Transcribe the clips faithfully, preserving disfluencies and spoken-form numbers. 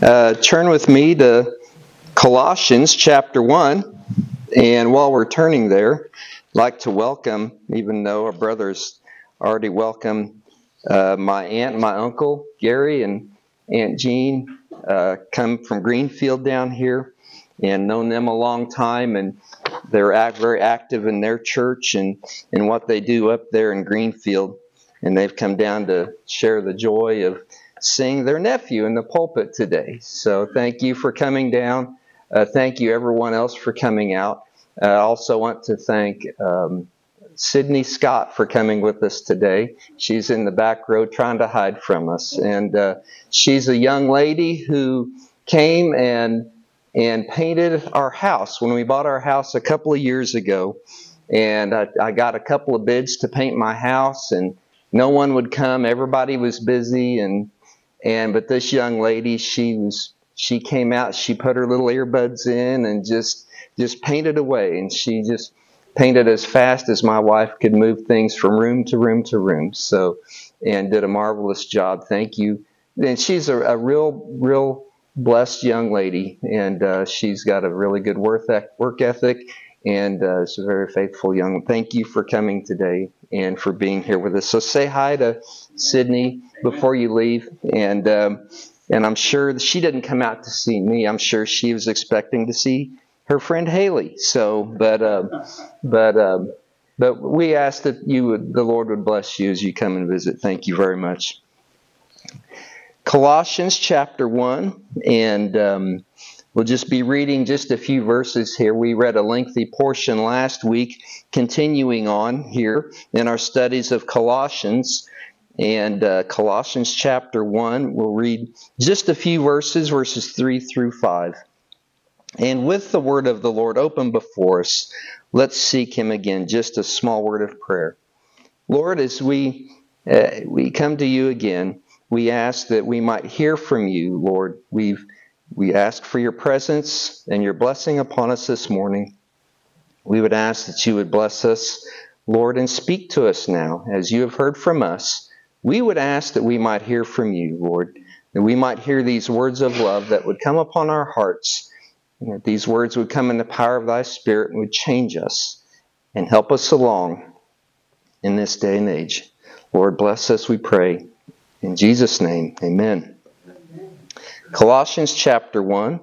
Uh, turn with me to Colossians chapter one. And while we're turning there, I'd like to welcome, even though our brothers already welcomed uh, my aunt and my uncle, Gary and Aunt Jean, uh, come from Greenfield down here, and known them a long time, and they're act, very active in their church and, and what they do up there in Greenfield. And they've come down to share the joy of seeing their nephew in the pulpit today. So thank you for coming down. Uh, thank you everyone else for coming out. Uh, I also want to thank um, Sydney Scott for coming with us today. She's in the back row trying to hide from us. And uh, she's a young lady who came and and painted our house when we bought our house a couple of years ago. And I, I got a couple of bids to paint my house, and no one would come. Everybody was busy, and and but this young lady, she was she came out. She put her little earbuds in and just just painted away. And she just painted as fast as my wife could move things from room to room to room. So, and did a marvelous job. Thank you. And she's a, a real real blessed young lady, and uh, she's got a really good work work ethic. And uh, it's a very faithful young. Thank you for coming today and for being here with us. So say hi to Sydney before you leave. And um, and I'm sure she didn't come out to see me. I'm sure she was expecting to see her friend Haley. So, but uh, but um, but we ask that you would, the Lord would bless you as you come and visit. Thank you very much. Colossians chapter one, and um, we'll just be reading just a few verses here. We read a lengthy portion last week, continuing on here in our studies of Colossians. And uh, Colossians chapter one, we'll read just a few verses, verses three through five. And with the word of the Lord open before us, let's seek Him again. Just a small word of prayer. Lord, as we uh, we come to you again, we ask that we might hear from you, Lord. We've We ask for your presence and your blessing upon us this morning. We would ask that you would bless us, Lord, and speak to us now. As you have heard from us, we would ask that we might hear from you, Lord, that we might hear these words of love that would come upon our hearts, and that these words would come in the power of thy Spirit and would change us and help us along in this day and age. Lord, bless us, we pray. In Jesus' name, amen. Colossians chapter one,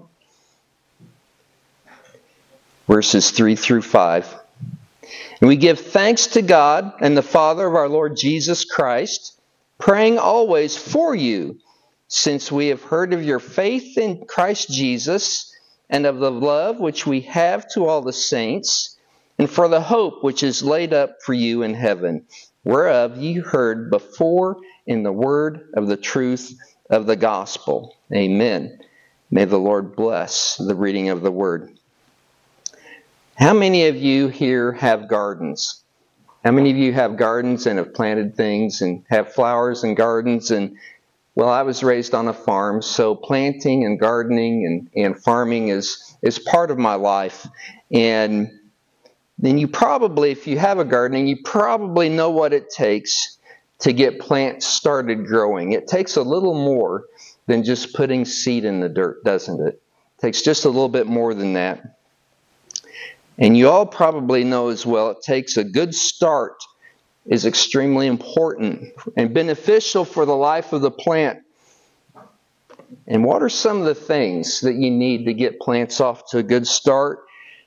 verses three through five. And we give thanks to God and the Father of our Lord Jesus Christ, praying always for you, since we have heard of your faith in Christ Jesus, and of the love which we have to all the saints, and for the hope which is laid up for you in heaven, whereof you heard before in the word of the truth of the gospel. Amen. May the Lord bless the reading of the word. How many of you here have gardens? How many of you have gardens and have planted things and have flowers and gardens? And well, I was raised on a farm, so planting and gardening and, and farming is, is part of my life. And then you probably, if you have a garden, you probably know what it takes to get plants started growing. It takes a little more than just putting seed in the dirt, doesn't it? It takes just a little bit more than that. And you all probably know as well, it takes a good start is extremely important and beneficial for the life of the plant. And what are some of the things that you need to get plants off to a good start?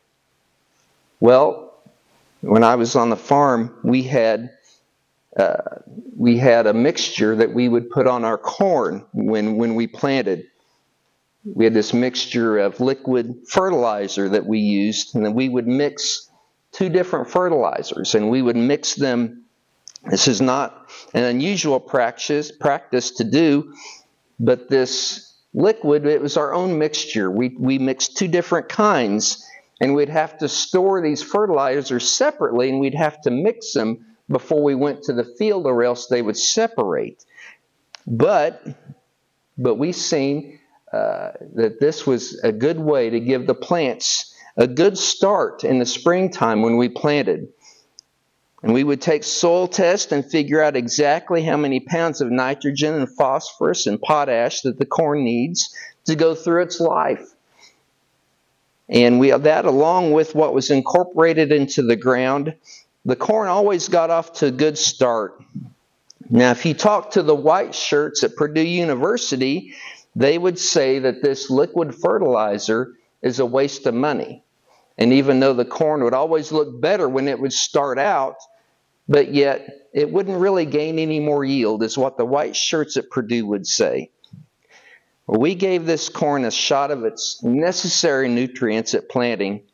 Well, when I was on the farm, we had Uh, we had a mixture that we would put on our corn when, when we planted. We had this mixture of liquid fertilizer that we used, and then we would mix two different fertilizers, and we would mix them. This is not an unusual practice, practice to do, but this liquid, it was our own mixture. We, we mixed two different kinds, and we'd have to store these fertilizers separately, and we'd have to mix them before we went to the field, or else they would separate. But but we seen uh, that this was a good way to give the plants a good start in the springtime when we planted. And we would take soil tests and figure out exactly how many pounds of nitrogen and phosphorus and potash that the corn needs to go through its life. And we that along with what was incorporated into the ground, the corn always got off to a good start. Now, if you talk to the white shirts at Purdue University, they would say that this liquid fertilizer is a waste of money. And even though the corn would always look better when it would start out, but yet it wouldn't really gain any more yield, is what the white shirts at Purdue would say. Well, we gave this corn a shot of its necessary nutrients at planting,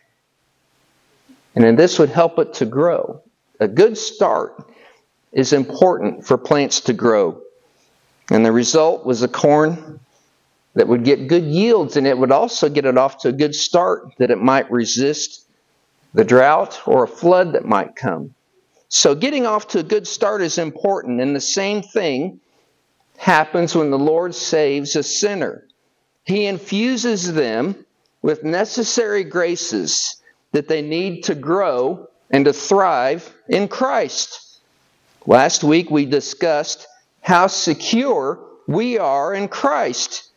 and then this would help it to grow. A good start is important for plants to grow. And the result was a corn that would get good yields, and it would also get it off to a good start that it might resist the drought or a flood that might come. So getting off to a good start is important, and the same thing happens when the Lord saves a sinner. He infuses them with necessary graces that they need to grow and to thrive in Christ. Last week we discussed how secure we are in Christ.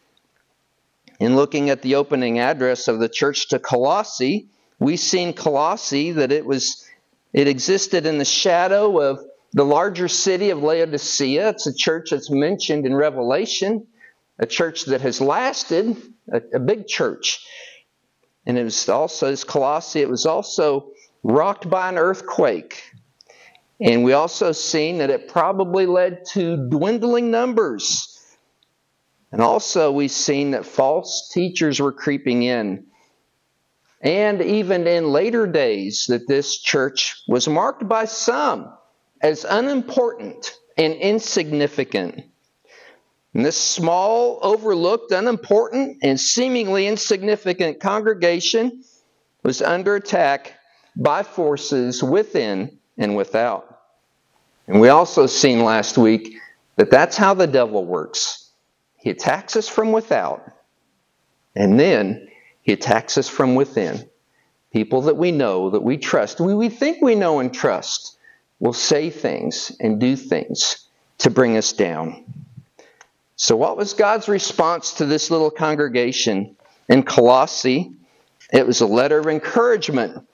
In looking at the opening address of the church to Colossae, we seen Colossae that it was it existed in the shadow of the larger city of Laodicea. It's a church that's mentioned in Revelation, a church that has lasted, a, a big church. And it was also, as Colossae, it was also rocked by an earthquake. And we also seen that it probably led to dwindling numbers. And also we've seen that false teachers were creeping in. And even in later days that this church was marked by some as unimportant and insignificant. And this small, overlooked, unimportant, and seemingly insignificant congregation was under attack by forces within and without. And we also seen last week that that's how the devil works. He attacks us from without, and then he attacks us from within. People that we know, that we trust, we, we think we know and trust, will say things and do things to bring us down. So what was God's response to this little congregation in Colossae? It was a letter of encouragement.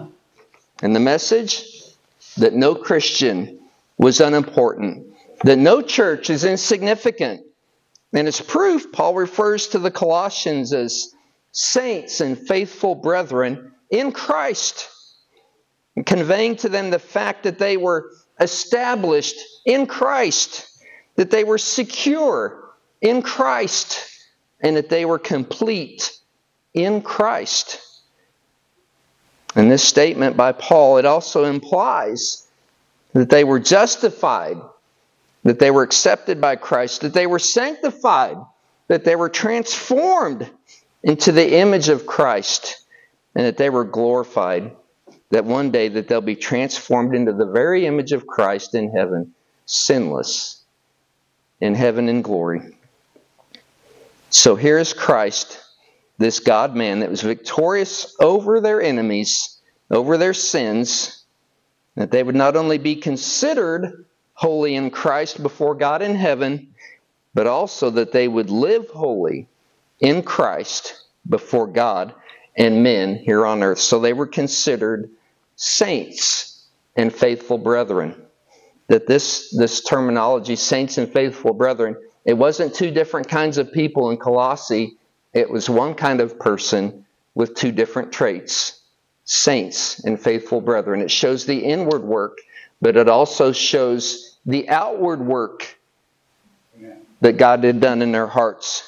And the message? That no Christian was unimportant. That no church is insignificant. And as proof, Paul refers to the Colossians as saints and faithful brethren in Christ, conveying to them the fact that they were established in Christ, that they were secure in Christ, and that they were complete in Christ. And this statement by Paul, it also implies that they were justified, that they were accepted by Christ, that they were sanctified, that they were transformed into the image of Christ, and that they were glorified, that one day that they'll be transformed into the very image of Christ in heaven, sinless, in heaven in glory. So here is Christ, this God-man that was victorious over their enemies, over their sins, that they would not only be considered holy in Christ before God in heaven, but also that they would live holy in Christ before God and men here on earth. So they were considered saints and faithful brethren. That this, this terminology, saints and faithful brethren, it wasn't two different kinds of people in Colossae. It was one kind of person with two different traits. Saints and faithful brethren. It shows the inward work, but it also shows the outward work that God had done in their hearts.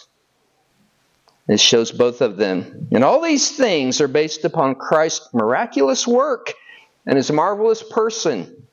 It shows both of them. And all these things are based upon Christ's miraculous work and His marvelous person.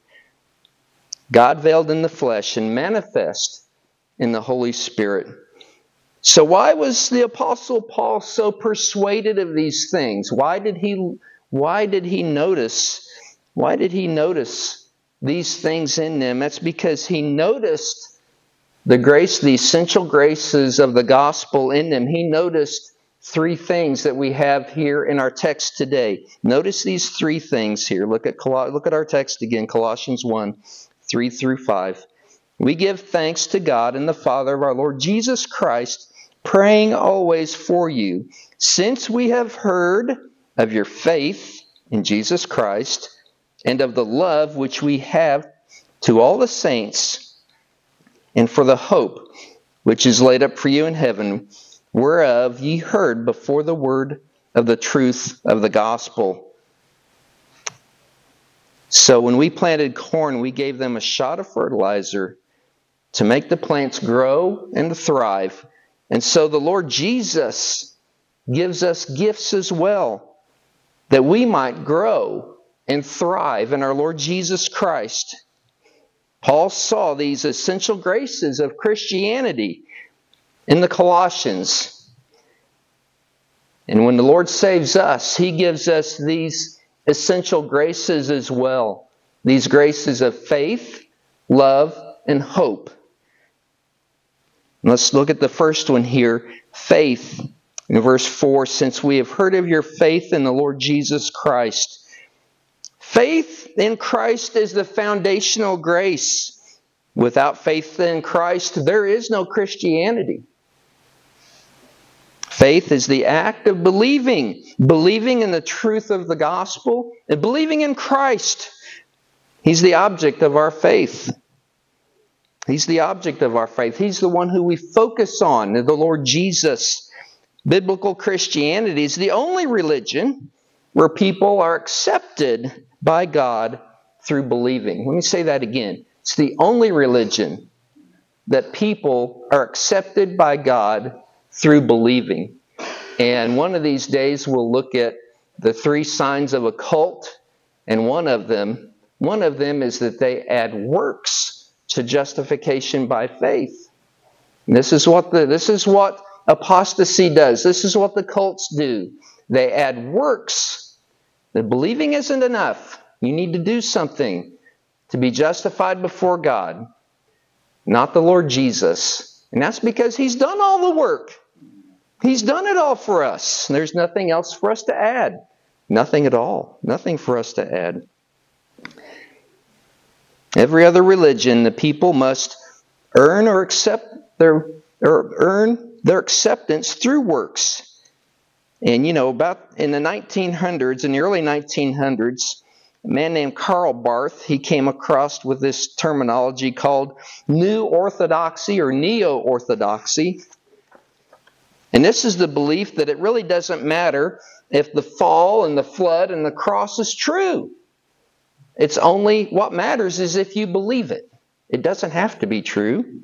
God veiled in the flesh and manifest in the Holy Spirit. So why was the Apostle Paul so persuaded of these things? Why did he, why did he notice, why did he notice these things in them? That's because he noticed the grace, the essential graces of the gospel in them. He noticed three things that we have here in our text today. Notice these three things here. Look at Col- look at our text again, Colossians one, three through five. We give thanks to God and the Father of our Lord Jesus Christ, praying always for you, since we have heard of your faith in Jesus Christ and of the love which we have to all the saints, and for the hope which is laid up for you in heaven, whereof ye heard before the word of the truth of the gospel. So when we planted corn, we gave them a shot of fertilizer to make the plants grow and to thrive. And so the Lord Jesus gives us gifts as well, that we might grow and thrive in our Lord Jesus Christ. Paul saw these essential graces of Christianity in the Colossians. And when the Lord saves us, He gives us these essential graces as well. These graces of faith, love, and hope. Let's look at the first one here, faith. In verse four, since we have heard of your faith in the Lord Jesus Christ. Faith in Christ is the foundational grace. Without faith in Christ, there is no Christianity. Faith is the act of believing, believing in the truth of the gospel and believing in Christ. He's the object of our faith. He's the object of our faith. He's the one who we focus on, the Lord Jesus. Biblical Christianity is the only religion where people are accepted by God through believing. Let me say that again. It's the only religion that people are accepted by God through believing. And one of these days we'll look at the three signs of a cult, and one of them, one of them is that they add works to justification by faith. And this is what the this is what apostasy does. This is what the cults do. They add works. The believing isn't enough. You need to do something to be justified before God, not the Lord Jesus. And that's because He's done all the work. He's done it all for us. There's nothing else for us to add. Nothing at all. Nothing for us to add. Every other religion, the people must earn or accept their or earn their acceptance through works. And you know, about in the nineteen hundreds, in the early nineteen hundreds, a man named Karl Barth, he came across with this terminology called New Orthodoxy or Neo-Orthodoxy. And this is the belief that it really doesn't matter if the fall and the flood and the cross is true. It's only what matters is if you believe it. It doesn't have to be true.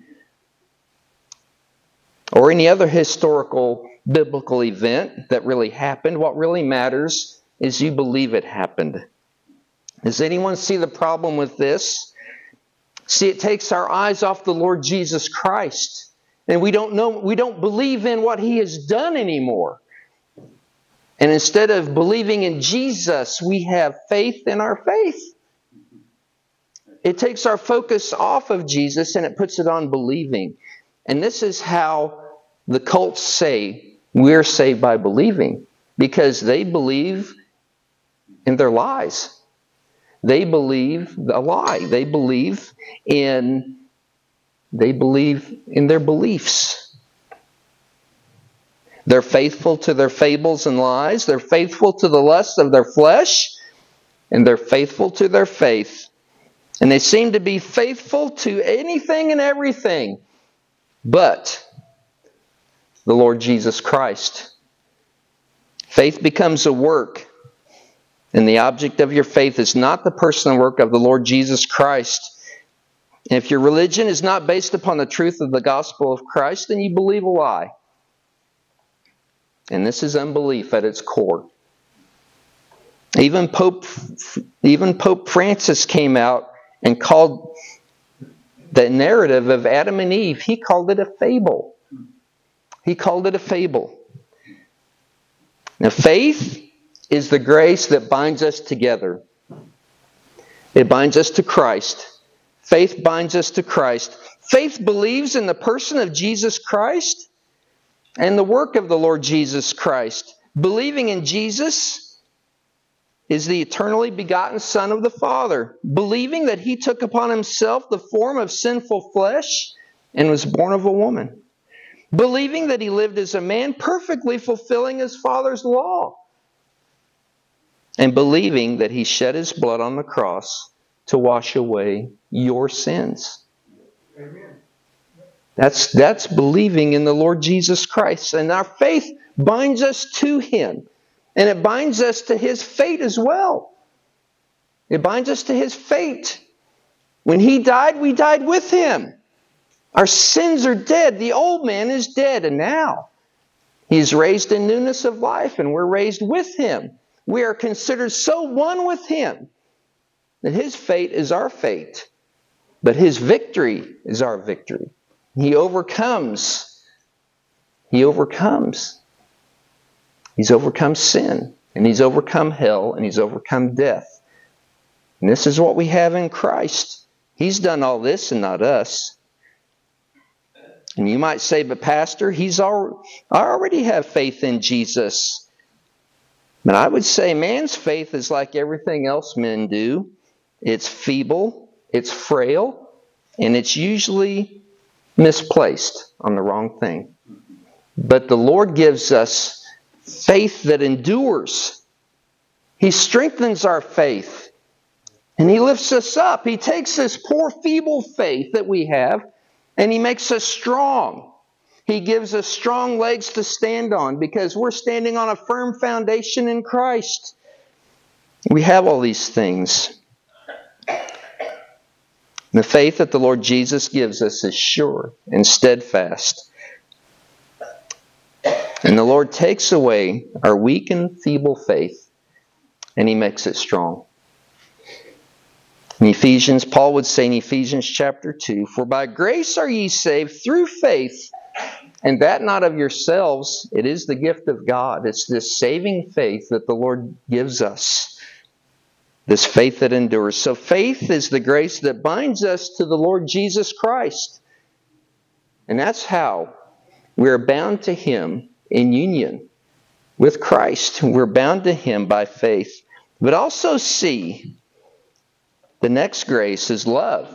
Or any other historical biblical event that really happened. What really matters is you believe it happened. Does anyone see the problem with this? See, it takes our eyes off the Lord Jesus Christ. And we don't know, we don't believe in what He has done anymore. And instead of believing in Jesus, we have faith in our faith. It takes our focus off of Jesus and it puts it on believing. And this is how the cults say we're saved by believing. Because they believe in their lies. They believe a lie. They believe in They believe in their beliefs. They're faithful to their fables and lies. They're faithful to the lusts of their flesh. And they're faithful to their faith. And they seem to be faithful to anything and everything but the Lord Jesus Christ. Faith becomes a work. And the object of your faith is not the personal work of the Lord Jesus Christ. And if your religion is not based upon the truth of the gospel of Christ, then you believe a lie. And this is unbelief at its core. Even Pope, even Pope Francis came out and called the narrative of Adam and Eve, he called it a fable. He called it a fable. Now, faith is the grace that binds us together. It binds us to Christ. Faith binds us to Christ. Faith believes in the person of Jesus Christ. and the work of the Lord Jesus Christ. Believing in Jesus is the eternally begotten Son of the Father. Believing that He took upon Himself the form of sinful flesh and was born of a woman. Believing that He lived as a man, perfectly fulfilling His Father's law. And believing that He shed His blood on the cross to wash away your sins. Amen. That's, that's believing in the Lord Jesus Christ. And our faith binds us to Him. And it binds us to His fate as well. It binds us to His fate. When He died, we died with Him. Our sins are dead. The old man is dead. And now He is raised in newness of life, and we're raised with Him. We are considered so one with Him that His fate is our fate. But His victory is our victory. He overcomes. He overcomes. He's overcome sin. And He's overcome hell. And He's overcome death. And this is what we have in Christ. He's done all this and not us. And you might say, but Pastor, he's al- I already have faith in Jesus. But I would say man's faith is like everything else men do. It's feeble, it's frail, and it's usually misplaced on the wrong thing. But the Lord gives us faith that endures. He strengthens our faith. And He lifts us up. He takes this poor, feeble faith that we have, and He makes us strong. He gives us strong legs to stand on because we're standing on a firm foundation in Christ. We have all these things. The faith that the Lord Jesus gives us is sure and steadfast. And the Lord takes away our weak and feeble faith, and He makes it strong. In Ephesians, Paul would say in Ephesians chapter two, for by grace are ye saved through faith, and that not of yourselves, it is the gift of God. It's this saving faith that the Lord gives us. This faith that endures. So faith is the grace that binds us to the Lord Jesus Christ. And that's how we're bound to Him in union with Christ. We're bound to Him by faith. But also see, the next grace is love.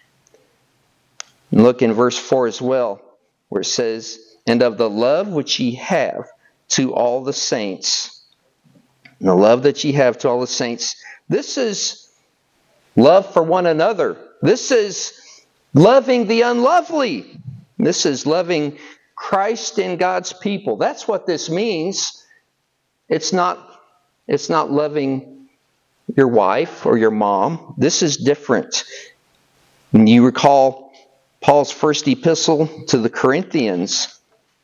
And look in verse four as well, where it says, and of the love which ye have to all the saints. And the love that ye have to all the saints. This is love for one another. This is loving the unlovely. This is loving Christ and God's people. That's what this means. It's not, it's not loving your wife or your mom. This is different. When you recall Paul's first epistle to the Corinthians,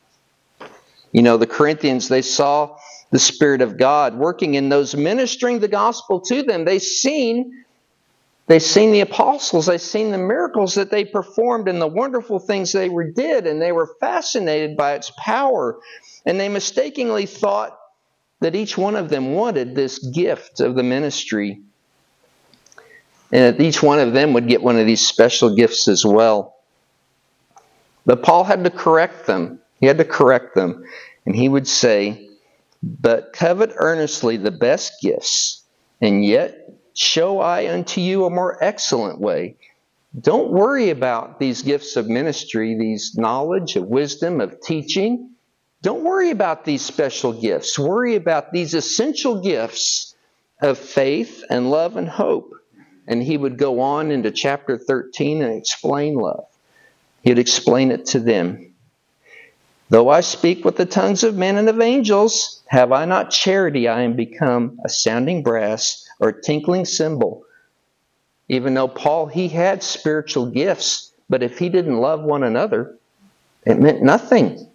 you know, the Corinthians, they saw the Spirit of God working in those ministering the gospel to them. They seen, they seen the apostles. They seen the miracles that they performed and the wonderful things they were did, and they were fascinated by its power. And they mistakenly thought that each one of them wanted this gift of the ministry, and that each one of them would get one of these special gifts as well. But Paul had to correct them. He had to correct them, and he would say, but covet earnestly the best gifts, and yet show I unto you a more excellent way. Don't worry about these gifts of ministry, these knowledge, of wisdom, of teaching. Don't worry about these special gifts. Worry about these essential gifts of faith and love and hope. And he would go on into chapter thirteen and explain love. He'd explain it to them. Though I speak with the tongues of men and of angels, have I not charity, I am become a sounding brass or a tinkling cymbal. Even though Paul, he had spiritual gifts, but if he didn't love one another, it meant nothing.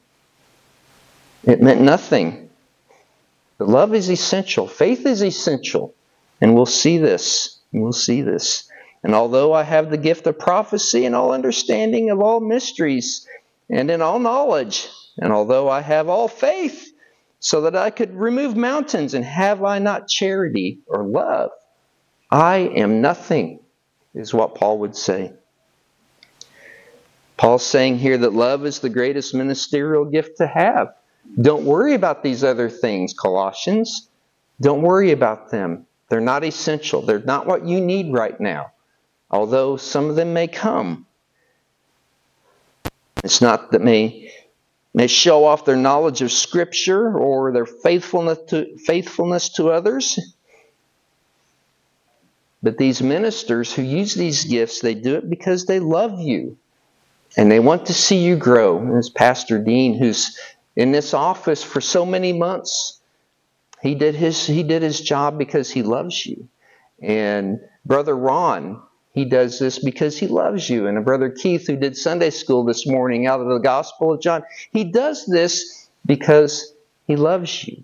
It meant nothing. But love is essential. Faith is essential. And we'll see this. We'll see this. And although I have the gift of prophecy and all understanding of all mysteries and in all knowledge, and although I have all faith, so that I could remove mountains, and have I not charity or love, I am nothing, is what Paul would say. Paul's saying here that love is the greatest ministerial gift to have. Don't worry about these other things, Colossians. Don't worry about them. They're not essential. They're not what you need right now, although some of them may come. It's not that may may show off their knowledge of Scripture or their faithfulness to faithfulness to others. But these ministers who use these gifts, they do it because they love you. And they want to see you grow. And as Pastor Dean, who's in this office for so many months, he did his he did his job because he loves you. And Brother Ron, he does this because he loves you. And Brother Keith, who did Sunday school this morning out of the Gospel of John, he does this because he loves you.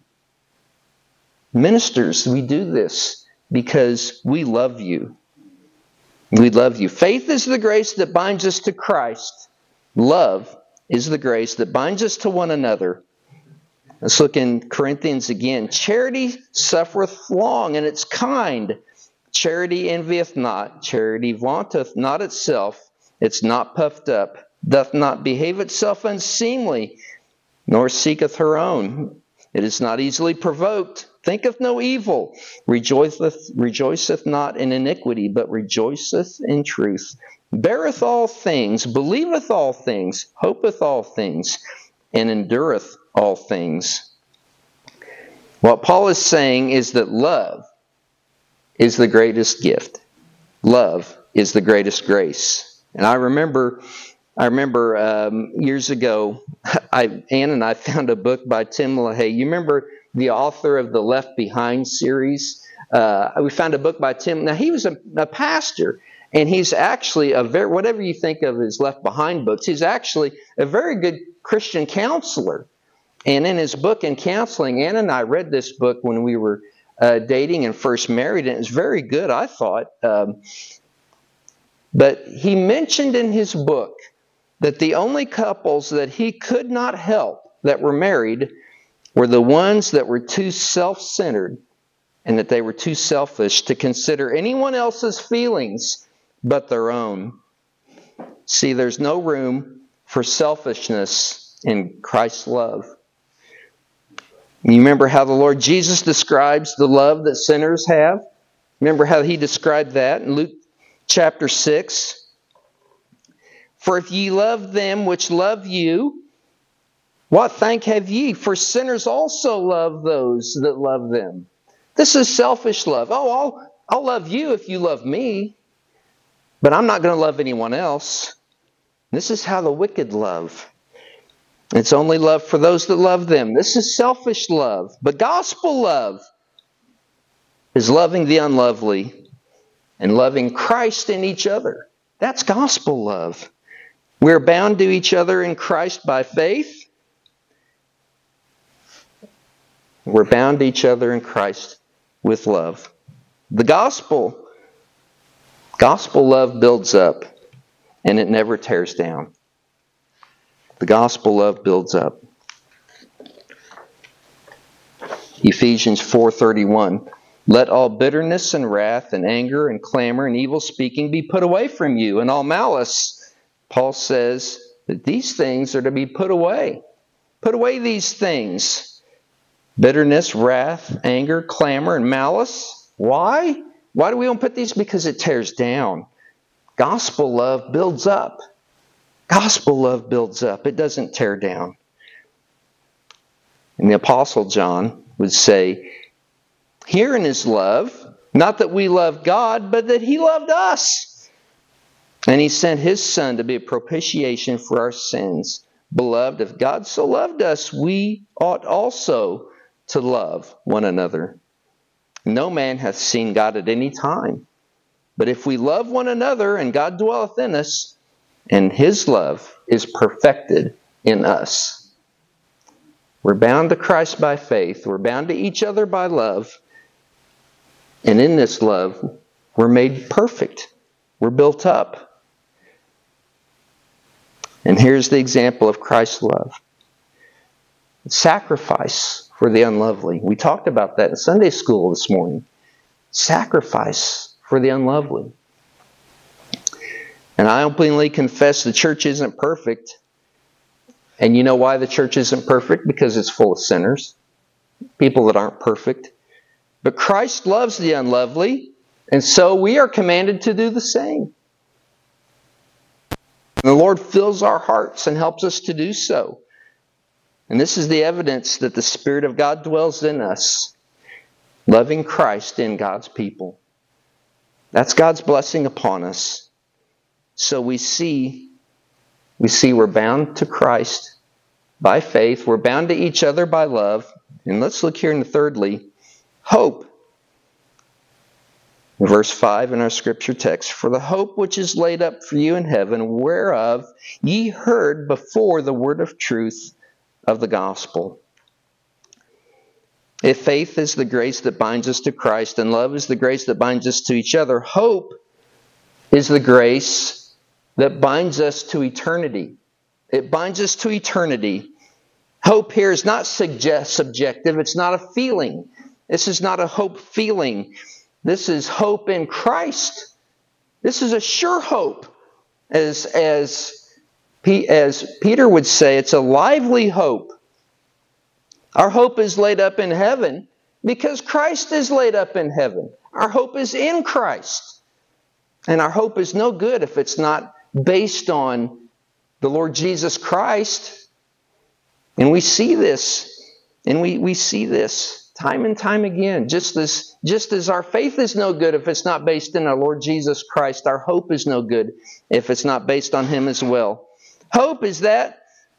Ministers, we do this because we love you. We love you. Faith is the grace that binds us to Christ. Love is the grace that binds us to one another. Let's look in Corinthians again. Charity suffereth long, and it's kind. Charity envieth not. Charity vaunteth not itself. It's not puffed up. Doth not behave itself unseemly, nor seeketh her own. It is not easily provoked. Thinketh no evil. Rejoiceth, rejoiceth not in iniquity, but rejoiceth in truth. Beareth all things, believeth all things, hopeth all things, and endureth all things. What Paul is saying is that love is the greatest gift. Love is the greatest grace. And I remember, I remember um, years ago, I, Ann and I found a book by Tim LaHaye. You remember the author of the Left Behind series? Uh, we found a book by Tim. Now, he was a, a pastor, and he's actually a very, whatever you think of his Left Behind books, he's actually a very good Christian counselor. And in his book in counseling, Ann and I read this book when we were uh, dating and first married, and it was very good, I thought. Um, but he mentioned in his book that the only couples that he could not help that were married were the ones that were too self-centered and that they were too selfish to consider anyone else's feelings but their own. See, there's no room for selfishness in Christ's love. You remember how the Lord Jesus describes the love that sinners have? Remember how he described that in Luke chapter six? For if ye love them which love you, what thank have ye? For sinners also love those that love them. This is selfish love. Oh, I'll, I'll love you if you love me, but I'm not going to love anyone else. This is how the wicked love. It's only love for those that love them. This is selfish love. But gospel love is loving the unlovely and loving Christ in each other. That's gospel love. We're bound to each other in Christ by faith. We're bound to each other in Christ with love. The gospel, gospel love builds up and it never tears down. The gospel love builds up. Ephesians four thirty-one. Let all bitterness and wrath and anger and clamor and evil speaking be put away from you, and all malice. Paul says that these things are to be put away. Put away these things. Bitterness, wrath, anger, clamor, and malice. Why? Why do we don't put these? Because it tears down. Gospel love builds up. Gospel love builds up. It doesn't tear down. And the Apostle John would say, herein is love, not that we love God, but that He loved us. And He sent His Son to be a propitiation for our sins. Beloved, if God so loved us, we ought also to love one another. No man hath seen God at any time. But if we love one another, and God dwelleth in us, and His love is perfected in us. We're bound to Christ by faith. We're bound to each other by love. And in this love, we're made perfect. We're built up. And here's the example of Christ's love. Sacrifice for the unlovely. We talked about that in Sunday school this morning. Sacrifice for the unlovely. And I openly confess the church isn't perfect. And you know why the church isn't perfect? Because it's full of sinners, people that aren't perfect. But Christ loves the unlovely, and so we are commanded to do the same. And the Lord fills our hearts and helps us to do so. And this is the evidence that the Spirit of God dwells in us, loving Christ in God's people. That's God's blessing upon us. So we see, we see we're bound to Christ by faith. We're bound to each other by love. And let's look here in the thirdly, hope. In verse five in our scripture text, for the hope which is laid up for you in heaven, whereof ye heard before the word of truth of the gospel. If faith is the grace that binds us to Christ, and love is the grace that binds us to each other, hope is the grace that binds us to eternity. It binds us to eternity. Hope here is not suggest, subjective. It's not a feeling. This is not a hope feeling. This is hope in Christ. This is a sure hope. As, as, as Peter would say, it's a lively hope. Our hope is laid up in heaven because Christ is laid up in heaven. Our hope is in Christ. And our hope is no good if it's not based on the Lord Jesus Christ. And we see this. And we, we see this time and time again. Just as, just as our faith is no good if it's not based in our Lord Jesus Christ, our hope is no good if it's not based on Him as well. Hope is that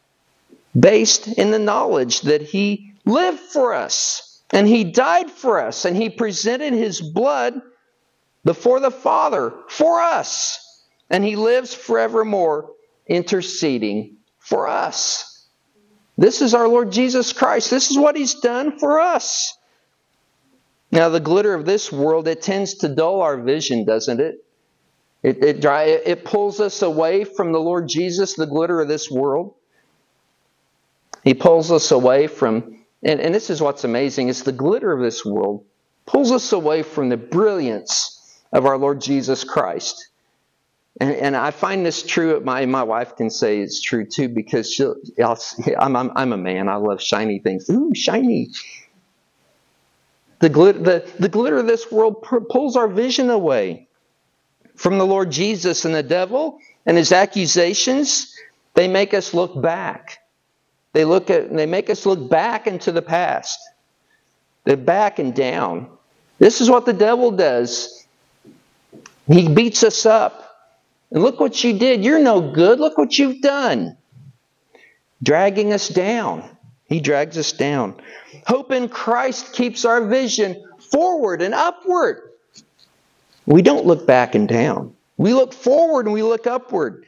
based in the knowledge that He lived for us and He died for us and He presented His blood before the Father for us, and He lives forevermore interceding for us. This is our Lord Jesus Christ. This is what He's done for us. Now, the glitter of this world, it tends to dull our vision, doesn't it? It, it, it pulls us away from the Lord Jesus, the glitter of this world. He pulls us away from, and, and this is what's amazing, it's the glitter of this world pulls us away from the brilliance of our Lord Jesus Christ. And, and I find this true. My my wife can say it's true too, because she'll, I'll, I'm, I'm I'm a man. I love shiny things. Ooh, shiny! The glitter the, the glitter of this world pulls our vision away from the Lord Jesus, and the devil and his accusations. They make us look back. They look at. They make us look back into the past. They're back and down. This is what the devil does. He beats us up. And look what you did. You're no good. Look what you've done. Dragging us down. He drags us down. Hope in Christ keeps our vision forward and upward. We don't look back and down. We look forward and we look upward.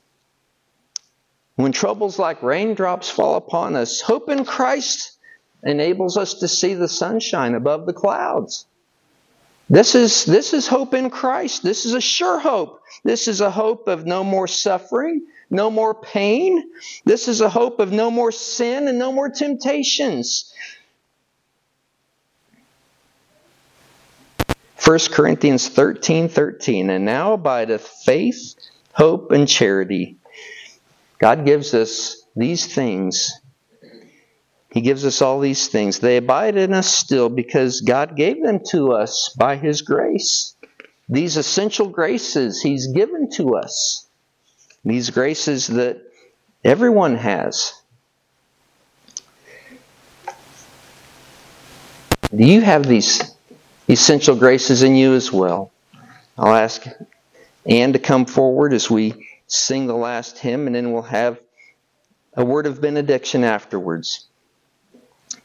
When troubles like raindrops fall upon us, hope in Christ enables us to see the sunshine above the clouds. This is, this is hope in Christ. This is a sure hope. This is a hope of no more suffering, no more pain. This is a hope of no more sin and no more temptations. First Corinthians thirteen thirteen, and now abideth faith, hope, and charity. God gives us these things. He gives us all these things. They abide in us still because God gave them to us by His grace. These essential graces He's given to us. These graces that everyone has. Do you have these essential graces in you as well? I'll ask Ann to come forward as we sing the last hymn, and then we'll have a word of benediction afterwards.